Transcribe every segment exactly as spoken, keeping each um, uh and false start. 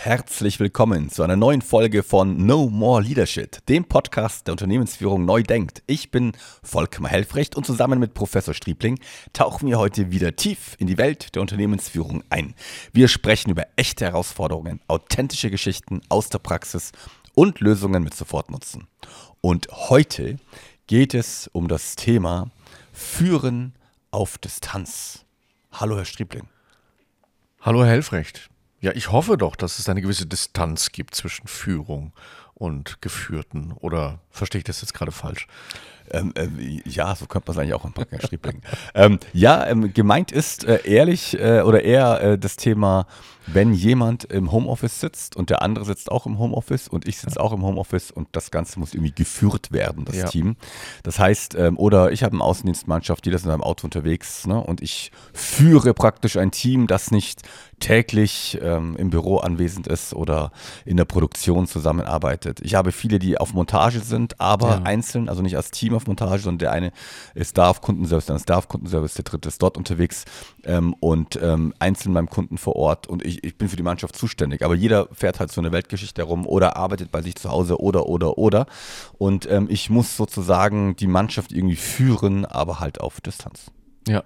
herzlich willkommen zu einer neuen Folge von No More Leadership, dem Podcast der Unternehmensführung neu denkt. Ich bin Volkmar Helfrecht und zusammen mit Professor Striebling tauchen wir heute wieder tief in die Welt der Unternehmensführung ein. Wir sprechen über echte Herausforderungen, authentische Geschichten aus der Praxis und Lösungen mit Sofortnutzen. Und heute geht es um das Thema Führen auf Distanz. Hallo Herr Striebling. Hallo Herr Helfrecht. Ja, ich hoffe doch, dass es eine gewisse Distanz gibt zwischen Führung und Geführten. Oder verstehe ich das jetzt gerade falsch? Ähm, äh, ja, so könnte man es eigentlich auch anpacken, Herr Striebling. ähm, ja, ähm, gemeint ist äh, ehrlich äh, oder eher äh, das Thema, wenn jemand im Homeoffice sitzt und der andere sitzt auch im Homeoffice und ich sitze auch im Homeoffice und das Ganze muss irgendwie geführt werden, das Ja. Team. Das heißt, ähm, oder ich habe eine Außendienstmannschaft, die ist in seinem Auto unterwegs, ne, und ich führe praktisch ein Team, das nicht täglich ähm, im Büro anwesend ist oder in der Produktion zusammenarbeitet. Ich habe viele, die auf Montage sind, aber Ja. einzeln, also nicht als Team auf Montage, sondern der eine ist da auf Kundenservice, dann ist da auf Kundenservice, der dritte ist dort unterwegs ähm, und ähm, einzeln beim Kunden vor Ort und ich, ich bin für die Mannschaft zuständig, aber jeder fährt halt so eine Weltgeschichte herum oder arbeitet bei sich zu Hause oder, oder, oder und ähm, ich muss sozusagen die Mannschaft irgendwie führen, aber halt auf Distanz. Ja.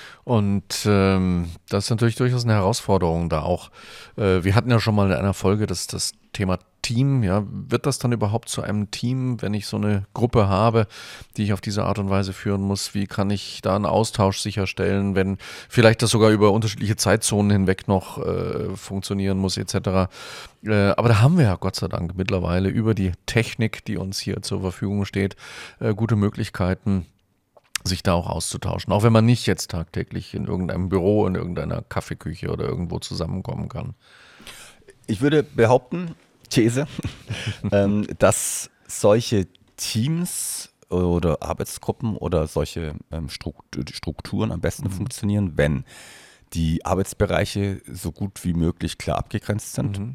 Und ähm, das ist natürlich durchaus eine Herausforderung da auch. Äh, wir hatten ja schon mal in einer Folge das, das Thema Team. Ja, wird das dann überhaupt zu einem Team, wenn ich so eine Gruppe habe, die ich auf diese Art und Weise führen muss? Wie kann ich da einen Austausch sicherstellen, wenn vielleicht das sogar über unterschiedliche Zeitzonen hinweg noch äh, funktionieren muss et cetera. Äh, aber da haben wir ja Gott sei Dank mittlerweile über die Technik, die uns hier zur Verfügung steht, äh, gute Möglichkeiten, sich da auch auszutauschen, auch wenn man nicht jetzt tagtäglich in irgendeinem Büro, in irgendeiner Kaffeeküche oder irgendwo zusammenkommen kann. Ich würde behaupten, These, ähm, dass solche Teams oder Arbeitsgruppen oder solche ähm, Strukt- Strukturen am besten mhm. funktionieren, wenn die Arbeitsbereiche so gut wie möglich klar abgegrenzt sind, mhm.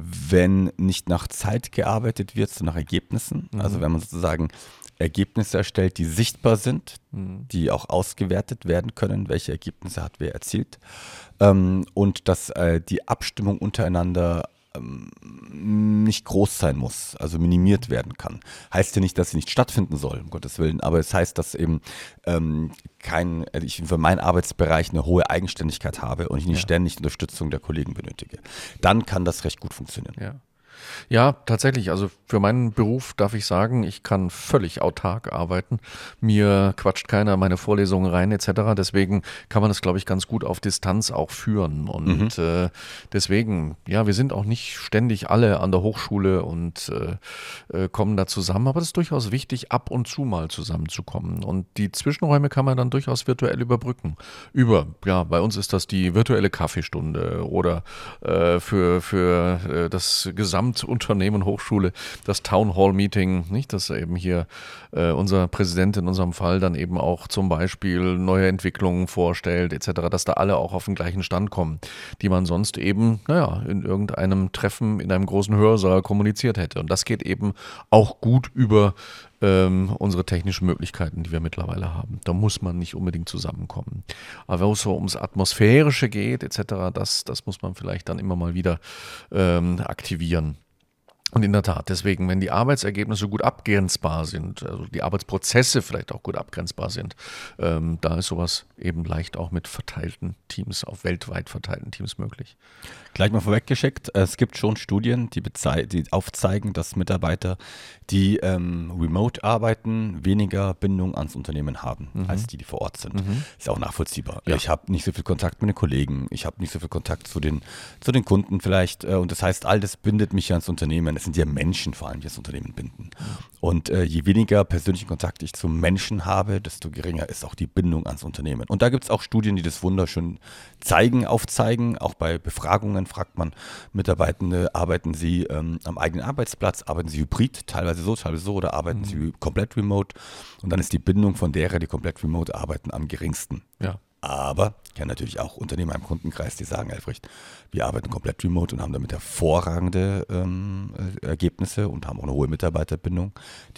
wenn nicht nach Zeit gearbeitet wird, sondern nach Ergebnissen. Mhm. Also wenn man sozusagen Ergebnisse erstellt, die sichtbar sind, mhm. die auch ausgewertet werden können, welche Ergebnisse hat wer erzielt, ähm, und dass äh, die Abstimmung untereinander ähm, nicht groß sein muss, also minimiert werden kann. Heißt ja nicht, dass sie nicht stattfinden soll, um Gottes Willen, aber es heißt, dass eben ähm, kein, also ich für meinen Arbeitsbereich eine hohe Eigenständigkeit habe und ich nicht ja. ständig Unterstützung der Kollegen benötige. Dann kann das recht gut funktionieren. Ja. Ja, tatsächlich. Also für meinen Beruf darf ich sagen, ich kann völlig autark arbeiten. Mir quatscht keiner meine Vorlesungen rein et cetera. Deswegen kann man das, glaube ich, ganz gut auf Distanz auch führen. Und mhm. äh, deswegen, ja, wir sind auch nicht ständig alle an der Hochschule und äh, kommen da zusammen. Aber es ist durchaus wichtig, ab und zu mal zusammenzukommen. Und die Zwischenräume kann man dann durchaus virtuell überbrücken. Über, ja, bei uns ist das die virtuelle Kaffeestunde oder äh, für, für äh, das Gesamt Unternehmen, Hochschule, das Town Hall Meeting, nicht, dass eben hier äh, unser Präsident in unserem Fall dann eben auch zum Beispiel neue Entwicklungen vorstellt et cetera, dass da alle auch auf den gleichen Stand kommen, die man sonst eben, naja, in irgendeinem Treffen in einem großen Hörsaal kommuniziert hätte. Und das geht eben auch gut über ähm, unsere technischen Möglichkeiten, die wir mittlerweile haben. Da muss man nicht unbedingt zusammenkommen. Aber wenn es so ums Atmosphärische geht et cetera, das, das muss man vielleicht dann immer mal wieder ähm, aktivieren. Und in der Tat, deswegen, wenn die Arbeitsergebnisse gut abgrenzbar sind, also die Arbeitsprozesse vielleicht auch gut abgrenzbar sind, ähm, da ist sowas eben leicht auch mit verteilten Teams, auf weltweit verteilten Teams möglich. Gleich mal vorweggeschickt, es gibt schon Studien, die, bezei- die aufzeigen, dass Mitarbeiter, die ähm, remote arbeiten, weniger Bindung ans Unternehmen haben, mhm. als die, die vor Ort sind. Mhm. Ist auch nachvollziehbar. Ja. Ich habe nicht so viel Kontakt mit den Kollegen, ich habe nicht so viel Kontakt zu den, zu den Kunden vielleicht, äh, und das heißt, all das bindet mich ans Unternehmen. Es sind ja Menschen vor allem, die das Unternehmen binden. Mhm. Und äh, je weniger persönlichen Kontakt ich zu Menschen habe, desto geringer ist auch die Bindung ans Unternehmen. Und da gibt es auch Studien, die das wunderschön zeigen, aufzeigen. Auch bei Befragungen fragt man Mitarbeitende, arbeiten sie ähm, am eigenen Arbeitsplatz, arbeiten sie hybrid, teilweise so, teilweise so, oder arbeiten mhm. sie komplett remote. Und dann ist die Bindung von derer, die komplett remote arbeiten, am geringsten. Ja. Aber ich kenne natürlich auch Unternehmer im Kundenkreis, die sagen, Helfrecht, wir arbeiten komplett remote und haben damit hervorragende ähm, Ergebnisse und haben auch eine hohe Mitarbeiterbindung. Die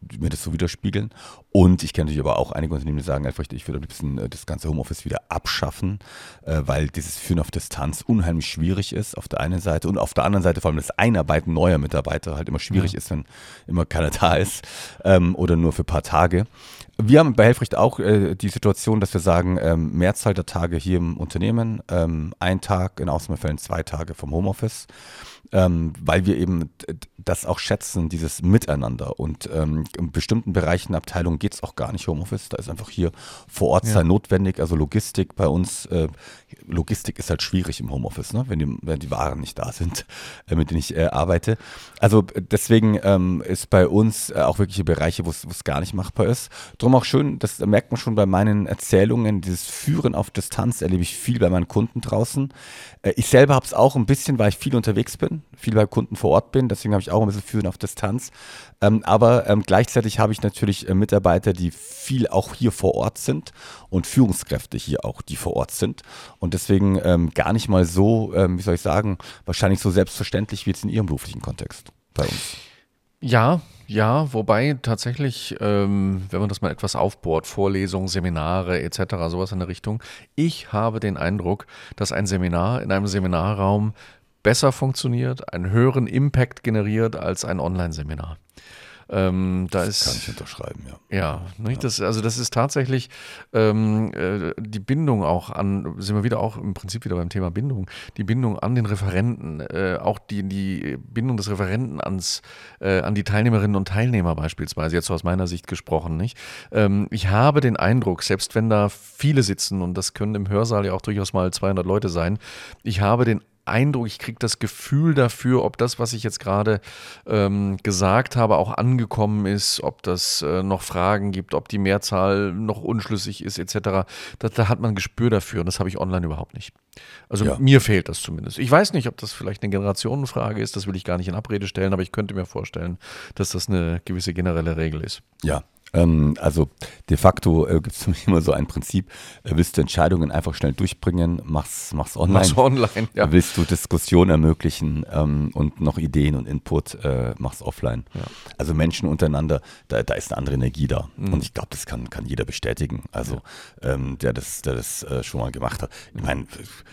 mir das so widerspiegeln. Und ich kenne natürlich aber auch einige Unternehmen, die sagen einfach, ich würde am liebsten äh, das ganze Homeoffice wieder abschaffen, äh, weil dieses Führen auf Distanz unheimlich schwierig ist auf der einen Seite und auf der anderen Seite vor allem das Einarbeiten neuer Mitarbeiter halt immer schwierig ja. ist, wenn immer keiner da ist ähm, oder nur für ein paar Tage. Wir haben bei Helfricht auch äh, die Situation, dass wir sagen, ähm, Mehrzahl der Tage hier im Unternehmen, ähm, ein Tag, in Ausnahmefällen zwei Tage vom Homeoffice, ähm, weil wir eben das auch schätzen, dieses Miteinander. Und ähm, in bestimmten Bereichen, Abteilungen geht es auch gar nicht Homeoffice, da ist einfach hier vor Ort sein ja. notwendig, also Logistik bei uns, äh, Logistik ist halt schwierig im Homeoffice, ne? wenn, die, wenn die Waren nicht da sind, äh, mit denen ich äh, arbeite. Also deswegen ähm, ist bei uns äh, auch wirkliche Bereiche, wo es gar nicht machbar ist. Drum auch schön, das merkt man schon bei meinen Erzählungen, dieses Führen auf Distanz erlebe ich viel bei meinen Kunden draußen. Äh, ich selber habe es auch ein bisschen, weil ich viel unterwegs bin, viel bei Kunden vor Ort bin, deswegen habe ich auch ein bisschen Führen auf Distanz. Ähm, aber ähm, gleichzeitig habe ich natürlich äh, Mitarbeiter, die viel auch hier vor Ort sind und Führungskräfte hier auch, die vor Ort sind. Und deswegen ähm, gar nicht mal so, ähm, wie soll ich sagen, wahrscheinlich so selbstverständlich wie jetzt in Ihrem beruflichen Kontext bei uns. Ja, ja, wobei tatsächlich, ähm, wenn man das mal etwas aufbohrt, Vorlesungen, Seminare et cetera, sowas in der Richtung, ich habe den Eindruck, dass ein Seminar in einem Seminarraum besser funktioniert, einen höheren Impact generiert als ein Online-Seminar. Ähm, da das ist, kann ich unterschreiben, ja. Ja, nicht? Ja. Das, also das ist tatsächlich ähm, äh, die Bindung auch an, sind wir wieder auch im Prinzip wieder beim Thema Bindung, die Bindung an den Referenten, äh, auch die, die Bindung des Referenten ans, äh, an die Teilnehmerinnen und Teilnehmer beispielsweise, jetzt so aus meiner Sicht gesprochen, nicht? Ähm, ich habe den Eindruck, selbst wenn da viele sitzen, und das können im Hörsaal ja auch durchaus mal zweihundert Leute sein, ich habe den Eindruck, ich kriege das Gefühl dafür, ob das, was ich jetzt gerade ähm, gesagt habe, auch angekommen ist, ob das äh, noch Fragen gibt, ob die Mehrzahl noch unschlüssig ist et cetera. Da, da hat man ein Gespür dafür und das habe ich online überhaupt nicht. Also ja. mir fehlt das zumindest. Ich weiß nicht, ob das vielleicht eine Generationenfrage ist, das will ich gar nicht in Abrede stellen, aber ich könnte mir vorstellen, dass das eine gewisse generelle Regel ist. Ja. Also de facto äh, gibt es für mich immer so ein Prinzip, äh, willst du Entscheidungen einfach schnell durchbringen, mach's, mach's online. Mach's online, ja. Willst du Diskussion ermöglichen ähm, und noch Ideen und Input, äh, mach's offline. Ja. Also Menschen untereinander, da, da ist eine andere Energie da. Mhm. Und ich glaube, das kann, kann jeder bestätigen, also ja. ähm, der das, der das äh, schon mal gemacht hat. Ich meine,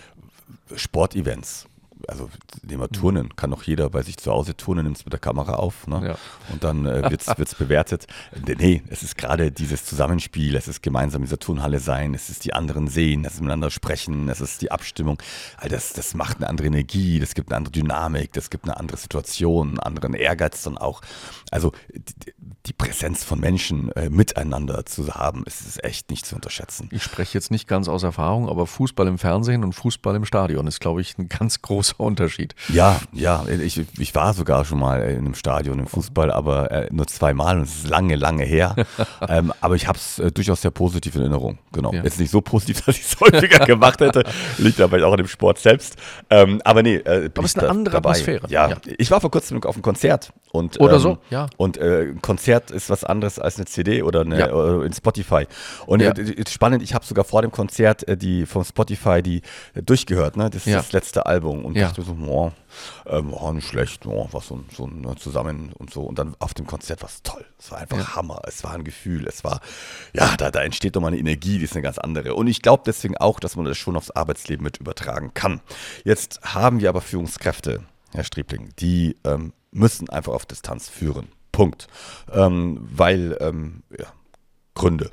Sportevents. Also nehmen wir Turnen, kann doch jeder bei sich zu Hause turnen, nimmt es mit der Kamera auf, ne? Ja. Und dann äh, wird es bewertet. Nee, es ist gerade dieses Zusammenspiel, es ist gemeinsam in dieser Turnhalle sein, es ist die anderen sehen, es ist miteinander sprechen, es ist die Abstimmung. All das, das macht eine andere Energie, das gibt eine andere Dynamik, das gibt eine andere Situation, einen anderen Ehrgeiz dann auch. Also die, die Präsenz von Menschen äh, miteinander zu haben, ist, ist echt nicht zu unterschätzen. Ich spreche jetzt nicht ganz aus Erfahrung, aber Fußball im Fernsehen und Fußball im Stadion ist, glaube ich, ein ganz großer Unterschied. Ja, ja, ich, ich war sogar schon mal in einem Stadion im Fußball, aber äh, nur zweimal und es ist lange, lange her. ähm, aber ich habe es äh, durchaus sehr positiv in Erinnerung. Genau. Ja. Jetzt nicht so positiv, dass ich es häufiger gemacht hätte. Liegt aber auch an dem Sport selbst. Ähm, aber nee, äh, bin aber es ist eine da, andere dabei. Atmosphäre. Ja. ja, ich war vor kurzem auf einem Konzert. Und, oder ähm, so, ja. Und äh, ein Konzert ist was anderes als eine C D oder, eine, ja. oder in Spotify. Und ja. äh, spannend, ich habe sogar vor dem Konzert äh, die von Spotify die äh, durchgehört, ne? Das ist ja. das letzte Album. Und ja. dachte so, oh, ähm, oh, nicht schlecht, oh, was so, so ne, zusammen und so. Und dann auf dem Konzert war es toll. Es war einfach ja. Hammer. Es war ein Gefühl. Es war, ja, da, da entsteht doch mal eine Energie, die ist eine ganz andere. Und ich glaube deswegen auch, dass man das schon aufs Arbeitsleben mit übertragen kann. Jetzt haben wir aber Führungskräfte, Herr Striebling, die ähm, müssen einfach auf Distanz führen. Punkt. Ähm, weil, ähm, ja, Gründe.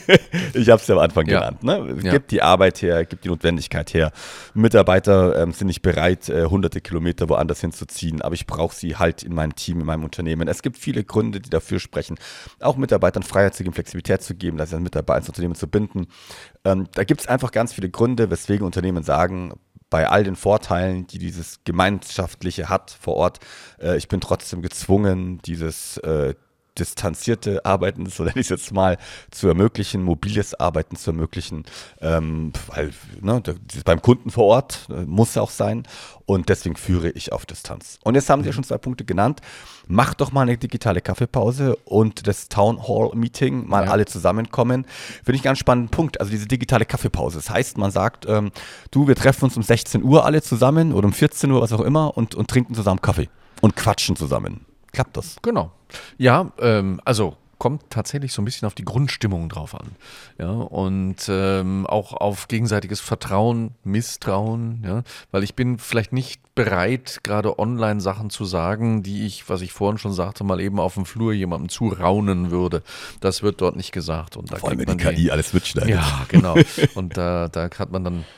Ich habe es ja am Anfang ja. genannt. Ne? Es ja. gibt die Arbeit her, gibt die Notwendigkeit her. Mitarbeiter ähm, sind nicht bereit, äh, hunderte Kilometer woanders hinzuziehen, aber ich brauche sie halt in meinem Team, in meinem Unternehmen. Es gibt viele Gründe, die dafür sprechen, auch Mitarbeitern Freiheit zu geben, Flexibilität zu geben, das Mitarbeiter ins Unternehmen zu binden. Ähm, da gibt es einfach ganz viele Gründe, weswegen Unternehmen sagen, bei all den Vorteilen, die dieses Gemeinschaftliche hat vor Ort, äh, ich bin trotzdem gezwungen, dieses äh, distanzierte Arbeiten, so nenne ich es jetzt mal, zu ermöglichen, mobiles Arbeiten zu ermöglichen, ähm, weil ne, beim Kunden vor Ort äh, muss auch sein und deswegen führe ich auf Distanz. Und jetzt haben Sie ja schon zwei Punkte genannt. Mach doch mal eine digitale Kaffeepause und das Town Hall Meeting, mal ja. alle zusammenkommen. Finde ich einen ganz spannenden Punkt, also diese digitale Kaffeepause. Das heißt, man sagt, ähm, du, wir treffen uns um sechzehn Uhr alle zusammen oder um vierzehn Uhr, was auch immer und, und trinken zusammen Kaffee und quatschen zusammen. Klappt das? Genau. Ja, ähm, also kommt tatsächlich so ein bisschen auf die Grundstimmung drauf an. Ja, und ähm, auch auf gegenseitiges Vertrauen, Misstrauen, ja, weil ich bin vielleicht nicht bereit, gerade online Sachen zu sagen, die ich, was ich vorhin schon sagte, mal eben auf dem Flur jemandem zuraunen würde. Das wird dort nicht gesagt. Und da Vor allem, wenn kriegt die man K I alles mitschneidet. Ja, genau. Und da, da hat man dann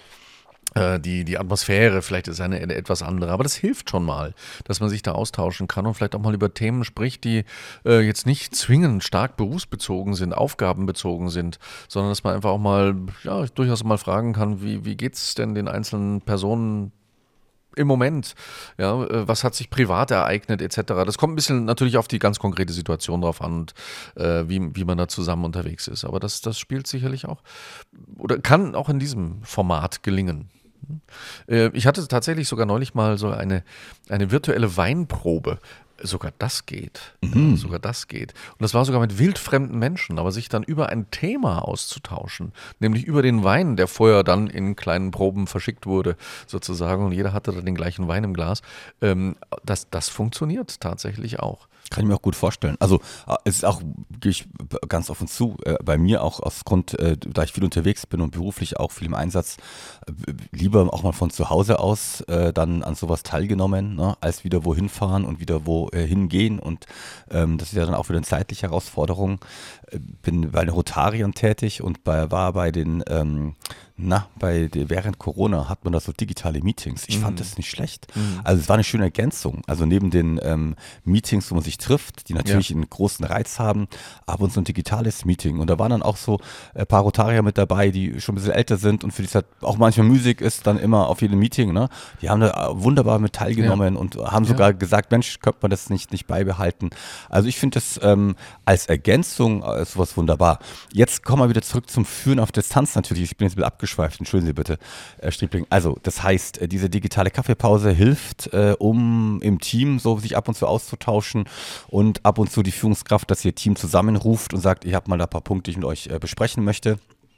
äh, die, die Atmosphäre, vielleicht ist eine, eine etwas andere, aber das hilft schon mal, dass man sich da austauschen kann und vielleicht auch mal über Themen spricht, die äh, jetzt nicht zwingend stark berufsbezogen sind, aufgabenbezogen sind, sondern dass man einfach auch mal, ja, durchaus mal fragen kann, wie, wie geht es denn den einzelnen Personen im Moment, ja, äh, was hat sich privat ereignet et cetera. Das kommt ein bisschen natürlich auf die ganz konkrete Situation drauf an und äh, wie, wie man da zusammen unterwegs ist. Aber das, das spielt sicherlich auch oder kann auch in diesem Format gelingen. Äh, ich hatte tatsächlich sogar neulich mal so eine, eine virtuelle Weinprobe. Sogar das geht. Mhm. Ja, sogar das geht. Und das war sogar mit wildfremden Menschen, aber sich dann über ein Thema auszutauschen, nämlich über den Wein, der vorher dann in kleinen Proben verschickt wurde, sozusagen, und jeder hatte dann den gleichen Wein im Glas. Ähm, das, das funktioniert tatsächlich auch. Kann ich mir auch gut vorstellen. Also äh, es ist auch, gehe ich ganz offen zu, äh, bei mir auch aus Grund, äh, da ich viel unterwegs bin und beruflich auch viel im Einsatz, äh, lieber auch mal von zu Hause aus äh, dann an sowas teilgenommen, ne, als wieder wohin fahren und wieder wo äh, hingehen. Und ähm, das ist ja dann auch wieder eine zeitliche Herausforderung. Äh, bin bei den Rotariern tätig und bei, war bei den ähm, Na, bei der, während Corona hat man da so digitale Meetings. Ich mhm. fand das nicht schlecht. Mhm. Also es war eine schöne Ergänzung. Also neben den ähm, Meetings, wo man sich trifft, die natürlich ja. einen großen Reiz haben, ab und zu ein digitales Meeting. Und da waren dann auch so ein paar Rotarier mit dabei, die schon ein bisschen älter sind und für die es halt auch manchmal Musik ist, dann immer auf jedem Meeting. Ne? Die haben da wunderbar mit teilgenommen ja. und haben sogar ja. gesagt, Mensch, könnte man das nicht, nicht beibehalten. Also ich finde das ähm, als Ergänzung äh, sowas wunderbar. Jetzt kommen wir wieder zurück zum Führen auf Distanz natürlich. Ich bin jetzt ein bisschen abgeschweift, entschuldigen Sie bitte, Herr Striebling. Also das heißt, diese digitale Kaffeepause hilft, äh, um im Team so sich ab und zu auszutauschen und ab und zu die Führungskraft, dass ihr Team zusammenruft und sagt, ich habe mal da ein paar Punkte, die ich mit euch äh, besprechen möchte.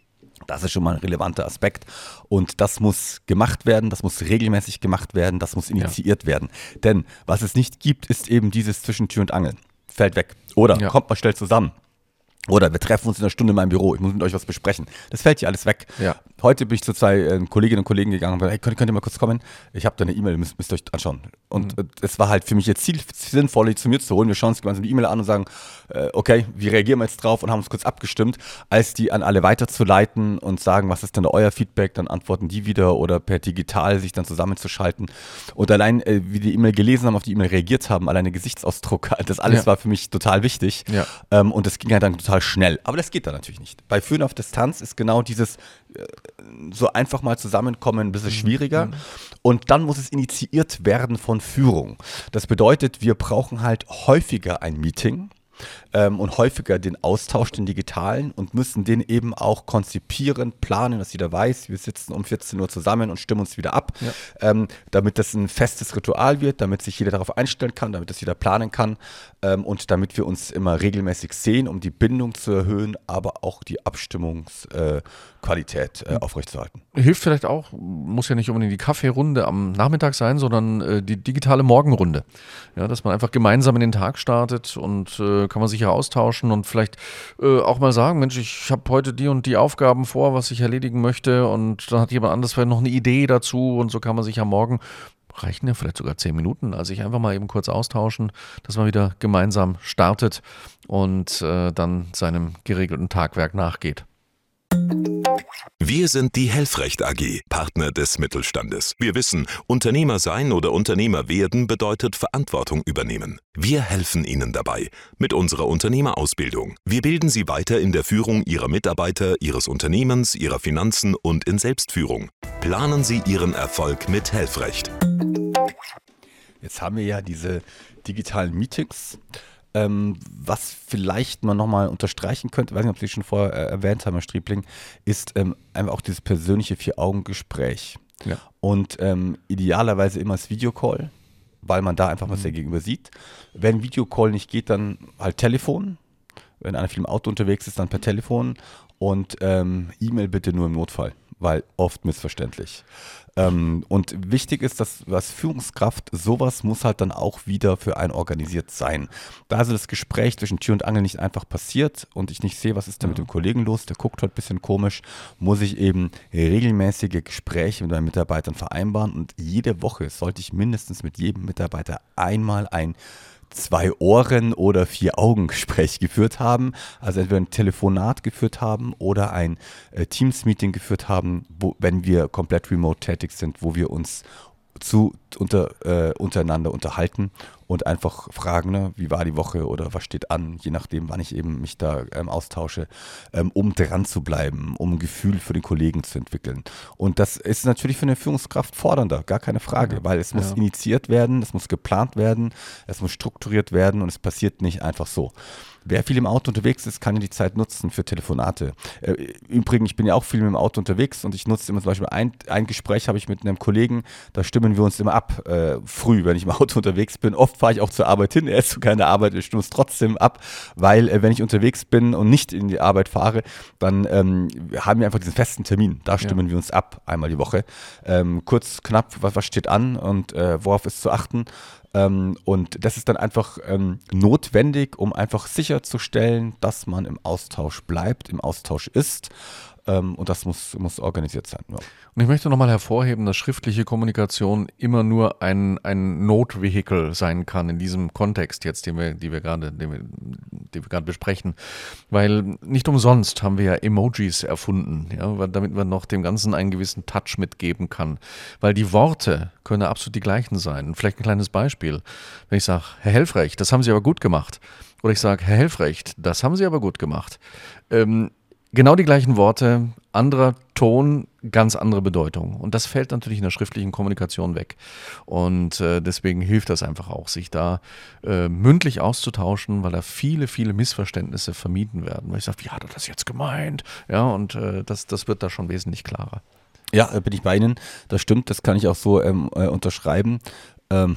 Das ist schon mal ein relevanter Aspekt und das muss gemacht werden, das muss regelmäßig gemacht werden, das muss initiiert ja. werden. Denn was es nicht gibt, ist eben dieses zwischen Tür und Angel. Fällt weg. Oder ja. kommt mal schnell zusammen. Oder wir treffen uns in einer Stunde in meinem Büro, ich muss mit euch was besprechen. Das fällt hier alles weg. Ja. Heute bin ich zu zwei äh, Kolleginnen und Kollegen gegangen und gesagt, hey, könnt, könnt ihr mal kurz kommen? Ich habe da eine E-Mail, müsst, müsst ihr euch anschauen. Und mhm. äh, es war halt für mich jetzt ziel, sinnvoll, die zu mir zu holen. Wir schauen uns gemeinsam die E-Mail an und sagen, äh, okay, wie reagieren wir jetzt drauf und haben uns kurz abgestimmt, als die an alle weiterzuleiten und sagen, was ist denn euer Feedback, dann antworten die wieder oder per digital sich dann zusammenzuschalten. Und allein, äh, wie die E-Mail gelesen haben, auf die E-Mail reagiert haben, allein der Gesichtsausdruck, das alles ja. war für mich total wichtig. Ja. Ähm, und das ging halt dann total schnell. Aber das geht dann natürlich nicht. Bei Führen auf Distanz ist genau dieses äh, so einfach mal zusammenkommen ein bisschen schwieriger. Mhm. Und dann muss es initiiert werden von Führung. Das bedeutet, wir brauchen halt häufiger ein Meeting ähm, und häufiger den Austausch, den digitalen, und müssen den eben auch konzipieren, planen, dass jeder weiß, wir sitzen um vierzehn Uhr zusammen und stimmen uns wieder ab, ja. ähm, damit das ein festes Ritual wird, damit sich jeder darauf einstellen kann, damit das jeder planen kann ähm, und damit wir uns immer regelmäßig sehen, um die Bindung zu erhöhen, aber auch die Abstimmungsqualität äh, äh, aufrechtzuerhalten. Hilft vielleicht auch, muss ja nicht unbedingt die Kaffeerunde am Nachmittag sein, sondern äh, die digitale Morgenrunde. Ja, dass man einfach gemeinsam in den Tag startet und äh, kann man sich ja austauschen und vielleicht äh, auch mal sagen, Mensch, ich habe heute die und die Aufgaben vor, was ich erledigen möchte, und dann hat jemand anderes vielleicht noch eine Idee dazu, und so kann man sich am Morgen, reichen ja vielleicht sogar zehn Minuten, also sich einfach mal eben kurz austauschen, dass man wieder gemeinsam startet und äh, dann seinem geregelten Tagwerk nachgeht. Wir sind die Helfrecht A G, Partner des Mittelstandes. Wir wissen, Unternehmer sein oder Unternehmer werden bedeutet Verantwortung übernehmen. Wir helfen Ihnen dabei mit unserer Unternehmerausbildung. Wir bilden Sie weiter in der Führung Ihrer Mitarbeiter, Ihres Unternehmens, Ihrer Finanzen und in Selbstführung. Planen Sie Ihren Erfolg mit Helfrecht. Jetzt haben wir ja diese digitalen Meetings. Ähm, was vielleicht man nochmal unterstreichen könnte, weiß nicht, ob Sie es schon vorher äh, erwähnt haben, Herr Striebling, ist ähm, einfach auch dieses persönliche Vier-Augen-Gespräch. Ja. Und ähm, idealerweise immer das Videocall, weil man da einfach was mhm. der Gegenüber sieht. Wenn Videocall nicht geht, dann halt Telefon. wenn einer viel im Auto unterwegs ist, dann per Telefon und ähm, E-Mail bitte nur im Notfall, weil oft missverständlich. Ähm, und wichtig ist, dass als Führungskraft, sowas muss halt dann auch wieder für einen organisiert sein. Da also das Gespräch zwischen Tür und Angel nicht einfach passiert und ich nicht sehe, was ist da mit dem Kollegen los, der guckt heute ein bisschen komisch, muss ich eben regelmäßige Gespräche mit meinen Mitarbeitern vereinbaren und jede Woche sollte ich mindestens mit jedem Mitarbeiter einmal ein zwei Ohren oder vier Augen Gespräch geführt haben, also entweder ein Telefonat geführt haben oder ein äh, Teams-Meeting geführt haben, wo, wenn wir komplett remote tätig sind, wo wir uns zu, unter, äh, untereinander unterhalten und einfach fragen, ne, wie war die Woche oder was steht an, je nachdem, wann ich eben mich da ähm, austausche, ähm, um dran zu bleiben, um ein Gefühl für den Kollegen zu entwickeln. Und das ist natürlich für eine Führungskraft fordernder, gar keine Frage, ja, weil es muss ja. initiiert werden, es muss geplant werden, es muss strukturiert werden und es passiert nicht einfach so. Wer viel im Auto unterwegs ist, kann ja die Zeit nutzen für Telefonate. Äh, Übrigens, ich bin ja auch viel mit dem Auto unterwegs und ich nutze immer zum Beispiel ein, ein Gespräch habe ich mit einem Kollegen, da stimmen wir uns immer ab, äh, früh, wenn ich im Auto unterwegs bin. Oft fahre ich auch zur Arbeit hin, er ist zu keiner Arbeit, wir stimmen uns trotzdem ab, weil äh, wenn ich unterwegs bin und nicht in die Arbeit fahre, dann ähm, haben wir einfach diesen festen Termin. Da stimmen ja. wir uns ab, einmal die Woche. Ähm, kurz, knapp, was, was steht an und äh, worauf ist zu achten. Ähm, und das ist dann einfach ähm, notwendig, um einfach sicherzustellen, dass man im Austausch bleibt, im Austausch ist. Ähm, und das muss, muss organisiert sein. Ja. Und ich möchte nochmal hervorheben, dass schriftliche Kommunikation immer nur ein, ein Notvehikel sein kann in diesem Kontext jetzt, den wir, die wir gerade, den wir, den wir gerade besprechen. Weil nicht umsonst haben wir ja Emojis erfunden, ja, weil, damit man noch dem Ganzen einen gewissen Touch mitgeben kann. Weil die Worte können absolut die gleichen sein. Vielleicht ein kleines Beispiel. Wenn ich sage, Herr Helfrecht, das haben Sie aber gut gemacht. Oder ich sage, Herr Helfrecht, das haben Sie aber gut gemacht. Ähm, Genau die gleichen Worte, anderer Ton, ganz andere Bedeutung. Und das fällt natürlich in der schriftlichen Kommunikation weg. Und äh, deswegen hilft das einfach auch, sich da äh, mündlich auszutauschen, weil da viele, viele Missverständnisse vermieden werden. Weil ich sage, wie hat er das jetzt gemeint? Ja, und äh, das, das wird da schon wesentlich klarer. Ja, bin ich bei Ihnen. Das stimmt, das kann ich auch so ähm, äh, unterschreiben. Ähm,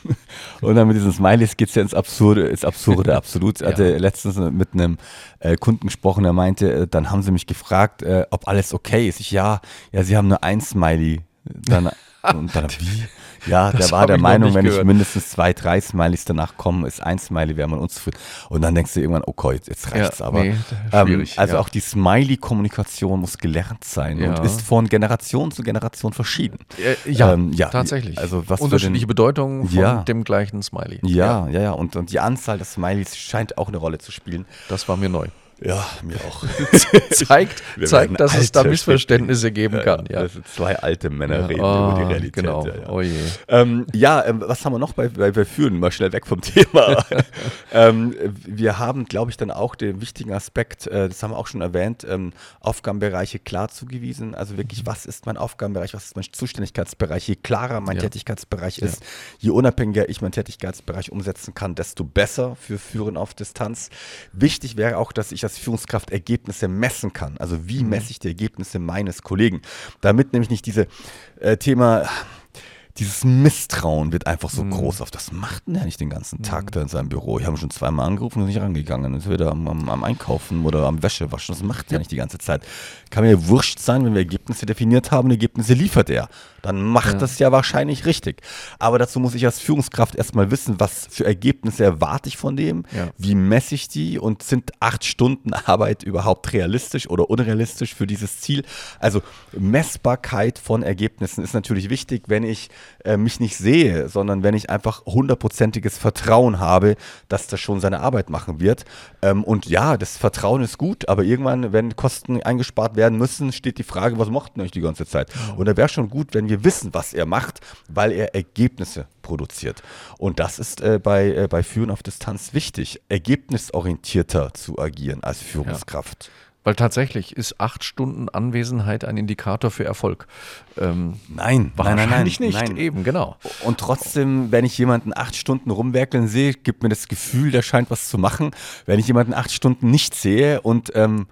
und dann mit diesen Smileys geht es ja ins Absurde, ins Absurde, absolut. Ich hatte ja. letztens mit einem äh, Kunden gesprochen, der meinte, äh, dann haben sie mich gefragt, äh, ob alles okay ist. Ich, ja, ja, sie haben nur ein Smiley. Dann, und dann, wie? Ja, der das war der Meinung, wenn gehört. ich mindestens zwei, drei Smileys danach komme, ist ein Smiley, wäre man unzufrieden. Und dann denkst du irgendwann, okay, jetzt, jetzt reicht's ja, aber. Nee, ähm, also ja. auch die Smiley-Kommunikation muss gelernt sein ja. und ist von Generation zu Generation verschieden. Äh, ja, ähm, ja, tatsächlich. Also was unterschiedliche den, Bedeutungen von ja. dem gleichen Smiley. Ja, ja, ja, ja. Und, und die Anzahl der Smileys scheint auch eine Rolle zu spielen. Das war mir neu. Ja, mir auch. zeigt, zeigt dass es da Missverständnisse geben ja, kann. Ja. Das sind zwei alte Männer ja, reden oh, über die Realität. Genau. Ja, ja. Oh je. Ähm, ja ähm, was haben wir noch bei, bei, bei Führen? Mal schnell weg vom Thema. ähm, wir haben, glaube ich, dann auch den wichtigen Aspekt, äh, das haben wir auch schon erwähnt, ähm, Aufgabenbereiche klar zugewiesen. Also wirklich, was ist mein Aufgabenbereich, was ist mein Zuständigkeitsbereich? Je klarer mein ja. Tätigkeitsbereich ja. ist, je unabhängiger ich meinen Tätigkeitsbereich umsetzen kann, desto besser für Führen auf Distanz. Wichtig wäre auch, dass ich als Führungskraft Ergebnisse messen kann. Also wie mhm. messe ich die Ergebnisse meines Kollegen? Damit nämlich nicht diese äh, Thema, dieses Misstrauen wird einfach so mhm. groß auf. Das macht denn der nicht den ganzen Tag mhm. da in seinem Büro? Ich habe schon zweimal angerufen und nicht rangegangen. Ist wieder am, am, am Einkaufen oder am Wäschewaschen. Das macht ja. er nicht die ganze Zeit. Kann mir wurscht sein, wenn wir Ergebnisse definiert haben, Ergebnisse liefert er. Dann macht ja. das ja wahrscheinlich richtig. Aber dazu muss ich als Führungskraft erstmal wissen, was für Ergebnisse erwarte ich von dem, ja. wie messe ich die und sind acht Stunden Arbeit überhaupt realistisch oder unrealistisch für dieses Ziel? Also Messbarkeit von Ergebnissen ist natürlich wichtig, wenn ich äh, mich nicht sehe, sondern wenn ich einfach hundertprozentiges Vertrauen habe, dass das schon seine Arbeit machen wird. Ähm, und ja, das Vertrauen ist gut, aber irgendwann, wenn Kosten eingespart werden müssen, steht die Frage, was macht denn euch die ganze Zeit? Ja. Und da wäre schon gut, wenn wir wissen, was er macht, weil er Ergebnisse produziert. Und das ist äh, bei, äh, bei Führen auf Distanz wichtig, ergebnisorientierter zu agieren als Führungskraft. Ja. Weil tatsächlich ist acht Stunden Anwesenheit ein Indikator für Erfolg. Ähm, nein, wahrscheinlich nein, nein, nicht. Nein. Eben, genau. Und trotzdem, wenn ich jemanden acht Stunden rumwerkeln sehe, gibt mir das Gefühl, der scheint was zu machen. Wenn ich jemanden acht Stunden nicht sehe und ähm,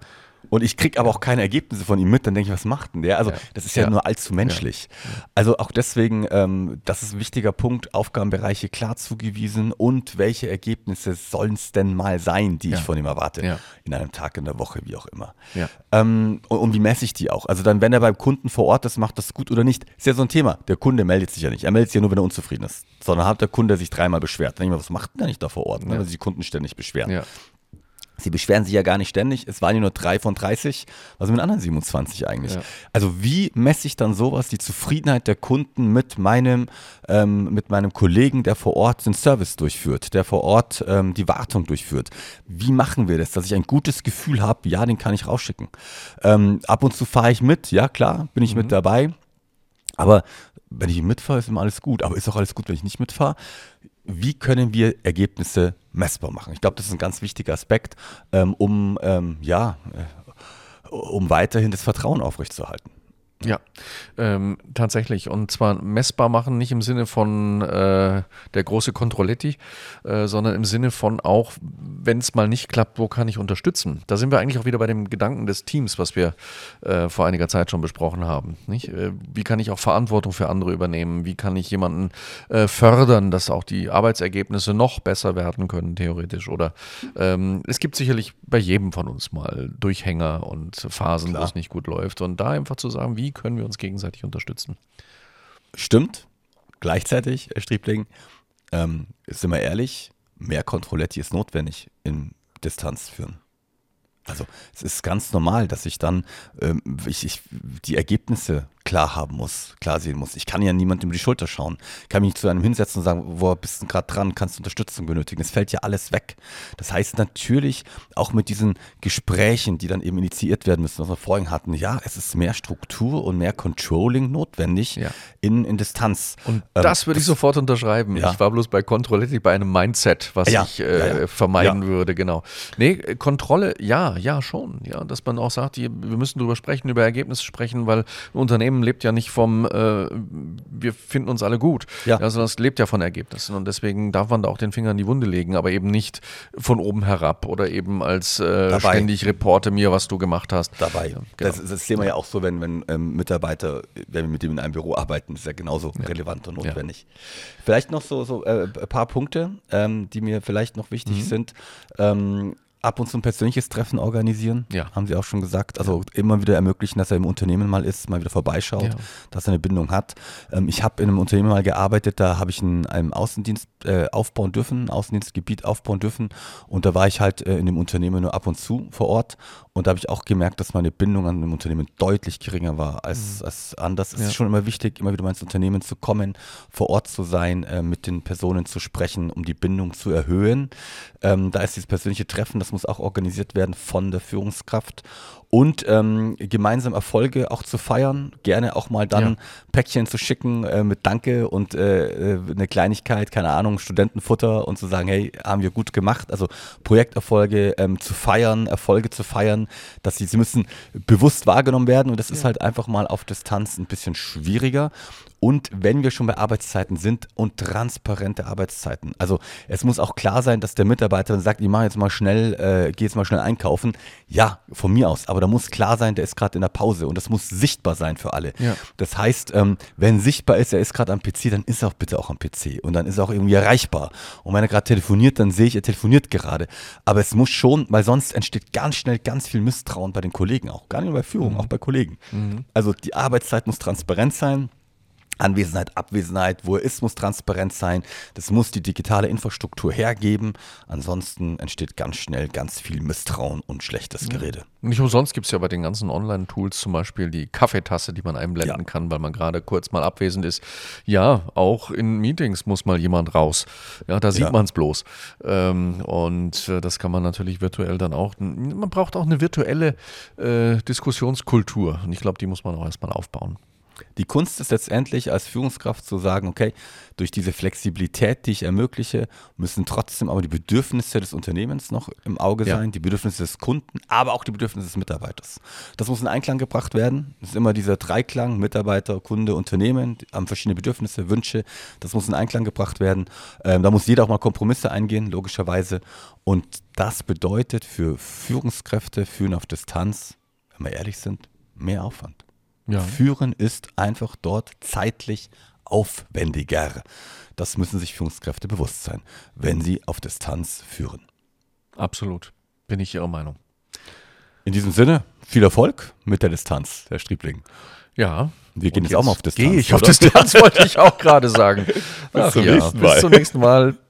Und ich kriege aber auch keine Ergebnisse von ihm mit, dann denke ich, was macht denn der? Also Ja. das ist ja, Ja. nur allzu menschlich. Also auch deswegen, ähm, das ist ein wichtiger Punkt, Aufgabenbereiche klar zugewiesen und welche Ergebnisse sollen es denn mal sein, die Ja. ich von ihm erwarte, Ja. in einem Tag, in der Woche, wie auch immer. Ja. Ähm, und, und wie messe ich die auch? Also dann, wenn er beim Kunden vor Ort ist, macht das gut oder nicht, ist ja so ein Thema. Der Kunde meldet sich ja nicht. Er meldet sich ja nur, wenn er unzufrieden ist. Sondern hat der Kunde sich dreimal beschwert. Dann denke ich mir, was macht denn der nicht da vor Ort, ne, Ja. wenn sich die Kunden ständig beschweren? Ja. Sie beschweren sich ja gar nicht ständig. Es waren ja nur drei von dreißig. Was sind mit den anderen siebenundzwanzig eigentlich? Ja. Also wie messe ich dann sowas, die Zufriedenheit der Kunden mit meinem, ähm, mit meinem Kollegen, der vor Ort den Service durchführt, der vor Ort ähm, die Wartung durchführt? Wie machen wir das, dass ich ein gutes Gefühl habe, ja, den kann ich rausschicken. Ähm, ab und zu fahre ich mit, ja klar, bin ich Mhm. mit dabei. Aber wenn ich mitfahre, ist immer alles gut. Aber ist auch alles gut, wenn ich nicht mitfahre. Wie können wir Ergebnisse messbar machen? Ich glaube, das ist ein ganz wichtiger Aspekt, ähm, um, ähm, ja, äh, um weiterhin das Vertrauen aufrechtzuerhalten. Ja, ähm, tatsächlich. Und zwar messbar machen, nicht im Sinne von äh, der große Controletti, äh, sondern im Sinne von auch, wenn es mal nicht klappt, wo kann ich unterstützen? Da sind wir eigentlich auch wieder bei dem Gedanken des Teams, was wir äh, vor einiger Zeit schon besprochen haben. Nicht? Äh, wie kann ich auch Verantwortung für andere übernehmen? Wie kann ich jemanden äh, fördern, dass auch die Arbeitsergebnisse noch besser werden können, theoretisch? Oder ähm, es gibt sicherlich bei jedem von uns mal Durchhänger und Phasen, Klar. wo es nicht gut läuft. Und da einfach zu sagen, wie können wir uns gegenseitig unterstützen? Stimmt. Gleichzeitig, Herr Striebling, ähm, sind wir ehrlich, mehr Controletti ist notwendig in Distanz führen. Also es ist ganz normal, dass ich dann ähm, ich, ich die Ergebnisse klar haben muss, klar sehen muss. Ich kann ja niemandem über die Schulter schauen. Ich kann mich nicht zu einem hinsetzen und sagen, wo bist du gerade dran, kannst du Unterstützung benötigen. Es fällt ja alles weg. Das heißt natürlich auch mit diesen Gesprächen, die dann eben initiiert werden müssen, was wir vorhin hatten, ja, es ist mehr Struktur und mehr Controlling notwendig Ja. in, in Distanz. Und Ähm, das würde ich sofort unterschreiben. Ja. Ich war bloß bei Controletti bei einem Mindset, was Ja, ich äh, ja, ja. vermeiden Ja. würde, genau. Nee, äh, Kontrolle, ja, ja, schon. Ja, dass man auch sagt, die, wir müssen drüber sprechen, über Ergebnisse sprechen, weil ein Unternehmen lebt ja nicht vom, äh, wir finden uns alle gut, Ja. sondern es lebt ja von Ergebnissen. Und deswegen darf man da auch den Finger in die Wunde legen, aber eben nicht von oben herab oder eben als äh, Dabei. ständig reporte mir, was du gemacht hast. dabei. Ja, genau. das, das sehen wir ja auch so, wenn, wenn ähm, Mitarbeiter, wenn wir mit dem in einem Büro arbeiten, ist ja genauso relevant und notwendig. Vielleicht noch so, so äh, ein paar Punkte, ähm, die mir vielleicht noch wichtig Mhm. sind. Ähm, ab und zu ein persönliches Treffen organisieren, Ja. haben Sie auch schon gesagt. Also immer wieder ermöglichen, dass er im Unternehmen mal ist, mal wieder vorbeischaut, Ja. dass er eine Bindung hat. Ähm, ich habe in einem Unternehmen mal gearbeitet, da habe ich in einem Außendienst äh, aufbauen dürfen, ein Außendienstgebiet aufbauen dürfen und da war ich halt äh, in dem Unternehmen nur ab und zu vor Ort und da habe ich auch gemerkt, dass meine Bindung an dem Unternehmen deutlich geringer war als, als anders. Es Ja. ist schon immer wichtig, immer wieder mal ins Unternehmen zu kommen, vor Ort zu sein, äh, mit den Personen zu sprechen, um die Bindung zu erhöhen. Ähm, da ist dieses persönliche Treffen, das muss auch organisiert werden von der Führungskraft und ähm, gemeinsam Erfolge auch zu feiern, gerne auch mal dann Ja. ein Päckchen zu schicken äh, mit Danke und äh, äh, eine Kleinigkeit, keine Ahnung, Studentenfutter und zu sagen, hey, haben wir gut gemacht, also Projekterfolge ähm, zu feiern, Erfolge zu feiern, dass sie, sie müssen bewusst wahrgenommen werden und das ist halt einfach mal auf Distanz ein bisschen schwieriger. Und wenn wir schon bei Arbeitszeiten sind und transparente Arbeitszeiten. Also es muss auch klar sein, dass der Mitarbeiter dann sagt, ich mache jetzt mal schnell, äh, gehe jetzt mal schnell einkaufen. Ja, von mir aus. Aber da muss klar sein, der ist gerade in der Pause und das muss sichtbar sein für alle. Ja. Das heißt, ähm, wenn sichtbar ist, er ist gerade am P C, dann ist er auch bitte auch am P C und dann ist er auch irgendwie erreichbar. Und wenn er gerade telefoniert, dann sehe ich, er telefoniert gerade. Aber es muss schon, weil sonst entsteht ganz schnell ganz viel Misstrauen bei den Kollegen auch. Gar nicht nur bei Führung, auch bei Kollegen. Also die Arbeitszeit muss transparent sein. Anwesenheit, Abwesenheit, wo er ist, muss transparent sein. Das muss die digitale Infrastruktur hergeben. Ansonsten entsteht ganz schnell ganz viel Misstrauen und schlechtes Gerede. Nicht umsonst gibt es ja bei den ganzen Online-Tools zum Beispiel die Kaffeetasse, die man einblenden Ja. kann, weil man gerade kurz mal abwesend ist. Ja, auch in Meetings muss mal jemand raus. Ja, da sieht Ja. man es bloß. Ähm, und äh, das kann man natürlich virtuell dann auch. Man braucht auch eine virtuelle äh, Diskussionskultur. Und ich glaube, die muss man auch erstmal aufbauen. Die Kunst ist letztendlich als Führungskraft zu sagen, okay, durch diese Flexibilität, die ich ermögliche, müssen trotzdem aber die Bedürfnisse des Unternehmens noch im Auge Ja. sein, die Bedürfnisse des Kunden, aber auch die Bedürfnisse des Mitarbeiters. Das muss in Einklang gebracht werden. Das ist immer dieser Dreiklang, Mitarbeiter, Kunde, Unternehmen, die haben verschiedene Bedürfnisse, Wünsche. Das muss in Einklang gebracht werden. Ähm, da muss jeder auch mal Kompromisse eingehen, logischerweise. Und das bedeutet für Führungskräfte, Führen auf Distanz, wenn wir ehrlich sind, mehr Aufwand. Ja. Führen ist einfach dort zeitlich aufwendiger. Das müssen sich Führungskräfte bewusst sein, wenn sie auf Distanz führen. Absolut. Bin ich Ihrer Meinung. In diesem Sinne, viel Erfolg mit der Distanz, Herr Striebling. Ja. Wir gehen Und jetzt auch mal auf Distanz. Gehe ich auf oder? Distanz, wollte ich auch gerade sagen. Bis Ach zum ja, nächsten Mal. Bis zum nächsten Mal.